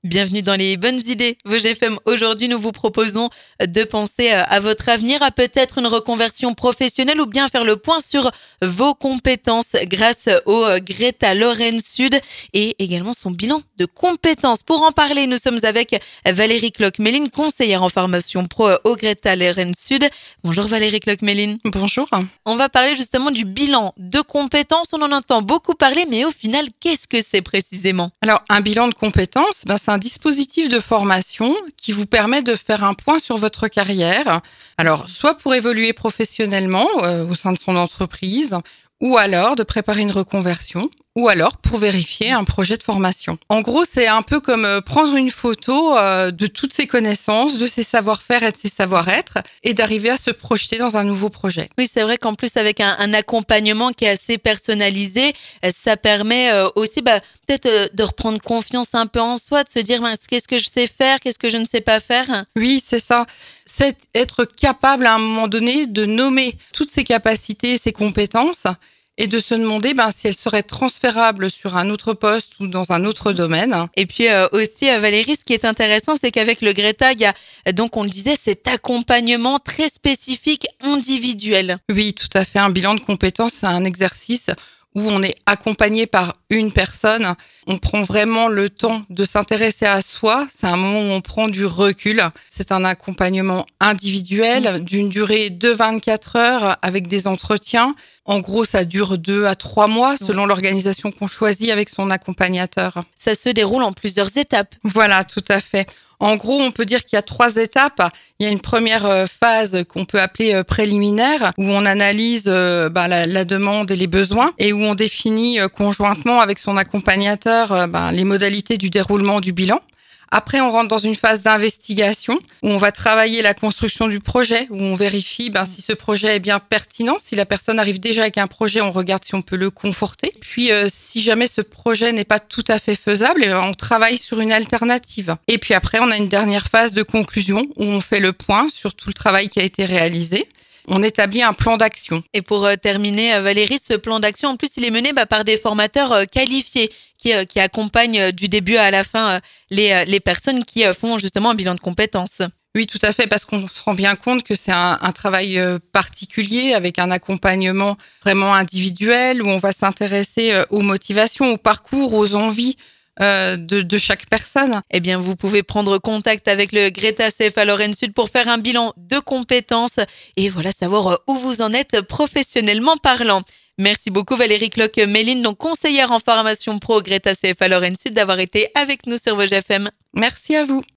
Bienvenue dans les bonnes idées. VGFM, aujourd'hui, nous vous proposons de penser à votre avenir, à peut-être une reconversion professionnelle ou bien faire le point sur vos compétences grâce au Greta Lorraine Sud et également son bilan de compétences. Pour en parler, nous sommes avec Valérie Cloc-Méline, conseillère en formation pro au Greta Lorraine Sud. Bonjour Valérie Cloc-Méline. Bonjour. On va parler justement du bilan de compétences. On en entend beaucoup parler, mais au final, qu'est-ce que c'est précisément ? Alors, un bilan de compétences, c'est un dispositif de formation qui vous permet de faire un point sur votre carrière. Alors, soit pour évoluer professionnellement au sein de son entreprise, ou alors de préparer une reconversion, ou alors pour vérifier un projet de formation. En gros, c'est un peu comme prendre une photo de toutes ses connaissances, de ses savoir-faire et de ses savoir-être, et d'arriver à se projeter dans un nouveau projet. Oui, c'est vrai qu'en plus, avec un accompagnement qui est assez personnalisé, ça permet aussi peut-être de reprendre confiance un peu en soi, de se dire qu'est-ce que je sais faire, qu'est-ce que je ne sais pas faire. Oui, c'est ça. C'est être capable à un moment donné de nommer toutes ses capacités, ses compétences, et de se demander si elles seraient transférables sur un autre poste ou dans un autre domaine. Et puis aussi, Valérie, ce qui est intéressant, c'est qu'avec le Greta, il y a, donc on le disait, cet accompagnement très spécifique, individuel. Oui, tout à fait. Un bilan de compétences, c'est un exercice où on est accompagné par une personne. On prend vraiment le temps de s'intéresser à soi. C'est un moment où on prend du recul. C'est un accompagnement individuel d'une durée de 24 heures avec des entretiens. En gros, ça dure 2 à 3 mois selon l'organisation qu'on choisit avec son accompagnateur. Ça se déroule en plusieurs étapes. Voilà, tout à fait. En gros, on peut dire qu'il y a 3 étapes. Il y a une première phase qu'on peut appeler préliminaire, où on analyse la demande et les besoins, et où on définit conjointement avec son accompagnateur les modalités du déroulement du bilan. Après, on rentre dans une phase d'investigation où on va travailler la construction du projet, où on vérifie si ce projet est bien pertinent. Si la personne arrive déjà avec un projet, on regarde si on peut le conforter. Puis, si jamais ce projet n'est pas tout à fait faisable, on travaille sur une alternative. Et puis après, on a une dernière phase de conclusion où on fait le point sur tout le travail qui a été réalisé. On établit un plan d'action. Et pour terminer, Valérie, ce plan d'action, en plus, il est mené par des formateurs qualifiés qui accompagnent du début à la fin les personnes qui font justement un bilan de compétences. Oui, tout à fait, parce qu'on se rend bien compte que c'est un travail particulier avec un accompagnement vraiment individuel où on va s'intéresser aux motivations, au parcours, aux envies de chaque personne. Eh bien, vous pouvez prendre contact avec le Greta CFA Lorraine Sud pour faire un bilan de compétences et voilà, savoir où vous en êtes professionnellement parlant. Merci beaucoup Valérie Cloc-Méline, donc conseillère en formation pro au Greta CFA Lorraine Sud, d'avoir été avec nous sur VGFM. Merci à vous.